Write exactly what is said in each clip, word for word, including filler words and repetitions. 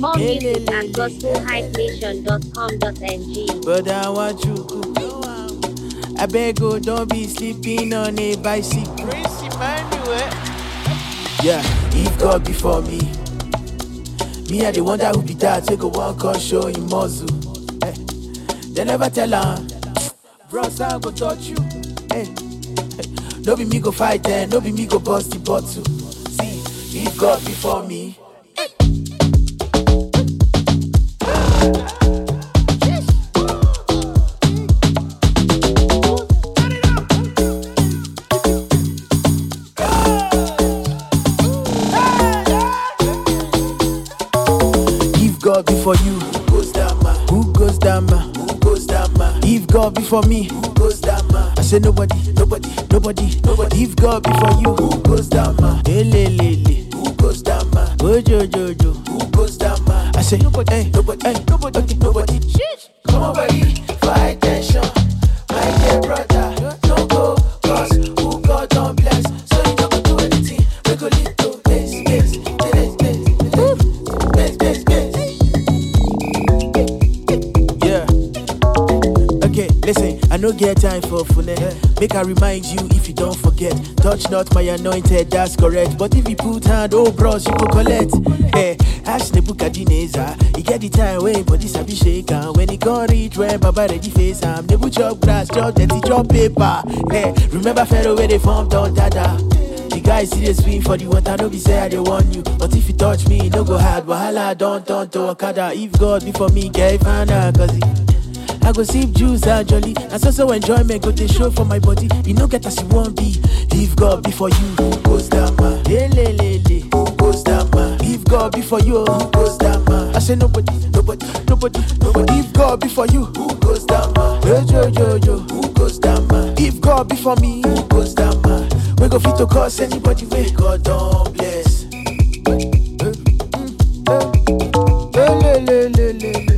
More music at gospel hype nation dot com dot n g. But I want you. I beg you, don't be sleeping on a bicycle. Prince Emmanuel. Yeah, if God before me, me I the wonder who be that. Take a walk or show him muscle. Hey. They never tell her, bros I go touch you. Hey. Hey. No be me go fight then, no be me go bust the bottle. See, if God before me. God before you, who goes down man? Who goes down man? Who goes down man? If God before me, who goes down man? I say nobody, nobody, nobody, nobody. If God before you, who goes down man? Hey, le, le, le. Who goes down man? Oh, jo, jo, jo. Who goes down man? I say nobody, hey, nobody, hey, nobody, okay, nobody. Shit. Come on, buddy, for attention, my dear brother. No go, cause who God don't bless, so you don't go do anything. We go lead to this, this, this, this, this, this, this. Listen, I no get time for fun. Make I remind you if you don't forget. Touch not my anointed, that's correct. But if you put hand, oh bros, you go collect. Hey, ask Nebuchadnezzar. He get the time way, but this a be shaken. When he can't reach when Baba ready face him. Nebu chop grass, chop dirty, chop paper. Hey, remember Pharaoh where they formed on dada. The guys see the swing for the water, no be say I they want you. But if you touch me, no go hard. Wahala, don't turn to Okada. If God before me, get fana, cause he I go sip juice and jolly. And so so enjoyment go to show for my body. You know get as you want be. If God before you, who goes down man? Hey, le, le, le. Who goes down man? If God before you, who goes down man? I say nobody, nobody, nobody, nobody. If God before you, who goes down man? Yo, yo, yo, yo. Who goes down man? If God before me, who goes down man? We go fit to cause anybody way God don't bless. Hey, le, le, le, le, le.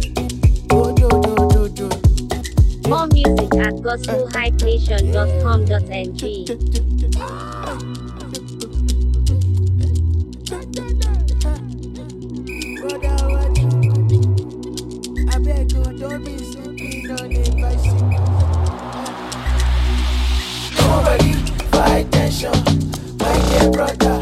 More music at gospel hype nation dot com dot n g. I beg you, don't be sleeping on a bicycle. Nobody for attention, my dear brother.